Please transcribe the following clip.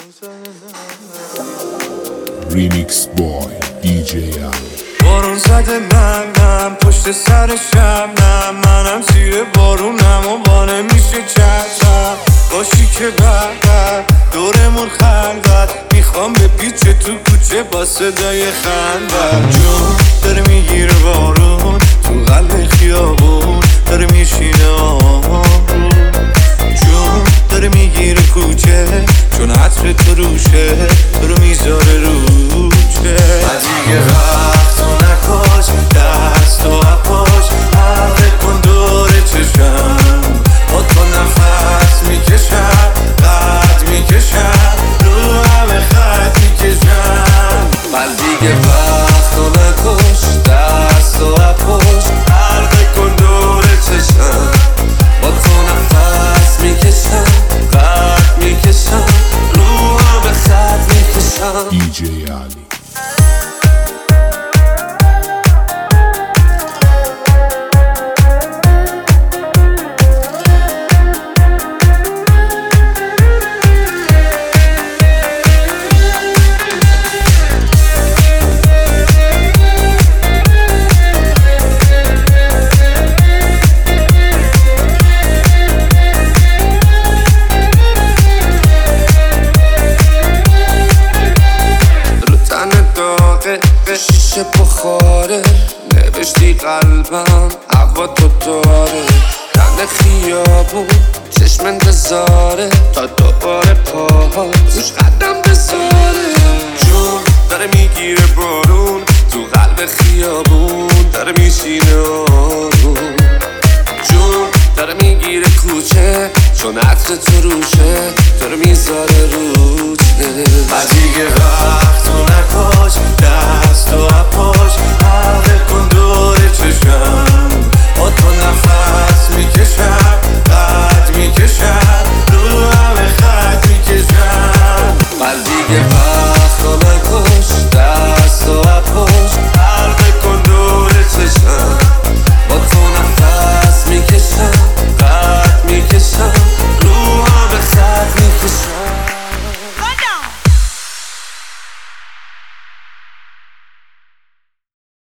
Remix boy DJ Ali. بارون زده نم پشت سرشم منم زیر بارونم و با نمیشه چشم باشی که بعد دورمون خلوت میخوام به پیچ تو کوچه با صدای خندت جون داره میگیره بارون تو قلب خیابون داره میشینه آروم جون داره میگیره کوچه چون عطر تو روشه تو رو میذاره روچه دیگه وقت تو نکش دست و اپاش حلقه کن دور چشم با تو نفس میکشم قد میکشم رو همه خط میکشم دیگه وقت تو نکش دست و اپاش حلقه کن دور چشم با تو نفس میکشم قد میکشم رو همه خط میکشم DJ Ali. شیشه بخاره نوشتی قلبم هوا تو داره دن خیابون چشم انتظاره تا دوباره پاها روش قدم بذاره جون داره میگیره بارون تو قلب خیابون داره میشینه آروم جون داره میگیره کوچه چون عطر تو روشه داره میذاره روچه دیگه وقت تو نکش